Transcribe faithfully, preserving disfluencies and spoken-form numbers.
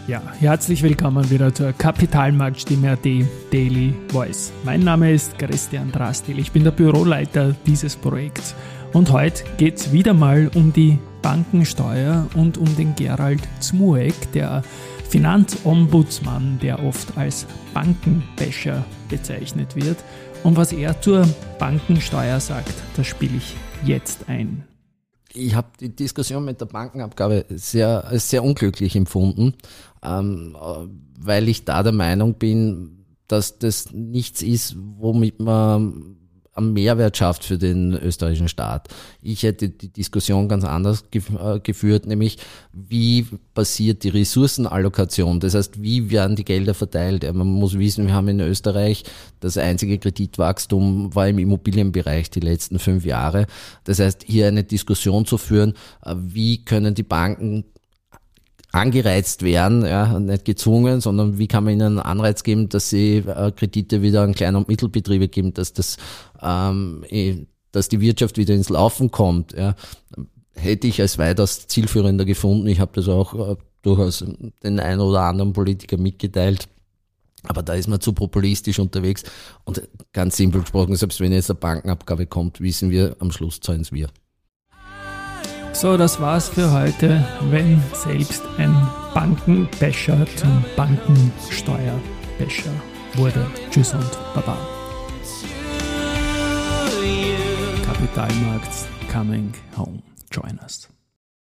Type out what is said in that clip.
Ja, herzlich willkommen wieder zur Kapitalmarktstimme Punkt at Daily Voice. Mein Name ist Christian Drastil, ich bin der Büroleiter dieses Projekts und heute geht es wieder mal um die Bankensteuer und um den Gerald Zmueck, der Finanzombudsmann, der oft als Bankenbäscher bezeichnet wird. Und was er zur Bankensteuer sagt, das spiele ich jetzt ein. Ich habe die Diskussion mit der Bankenabgabe sehr, sehr unglücklich empfunden, ähm, weil ich da der Meinung bin, dass das nichts ist, womit man einen Mehrwert schafft für den österreichischen Staat. Ich hätte die Diskussion ganz anders gef- äh, geführt, nämlich wie passiert die Ressourcenallokation, das heißt, wie werden die Gelder verteilt. Man muss wissen, wir haben in Österreich das einzige Kreditwachstum war im Immobilienbereich die letzten fünf Jahre. Das heißt, hier eine Diskussion zu führen, äh, wie können die Banken angereizt werden, ja, nicht gezwungen, sondern wie kann man ihnen einen Anreiz geben, dass sie äh, Kredite wieder an Klein- und Mittelbetriebe geben, dass das, ähm, dass die Wirtschaft wieder ins Laufen kommt. Ja. Hätte ich als weitaus zielführender gefunden. Ich habe das auch äh, durchaus den einen oder anderen Politiker mitgeteilt. Aber da ist man zu populistisch unterwegs. Und ganz simpel gesprochen, selbst wenn jetzt eine Bankenabgabe kommt, wissen wir, am Schluss zahlen es wir. So, das war's für heute. Wenn selbst ein Bankenbäscher zum Bankensteuerbäscher wurde. Tschüss und Baba. Kapitalmarkts coming home. Join us.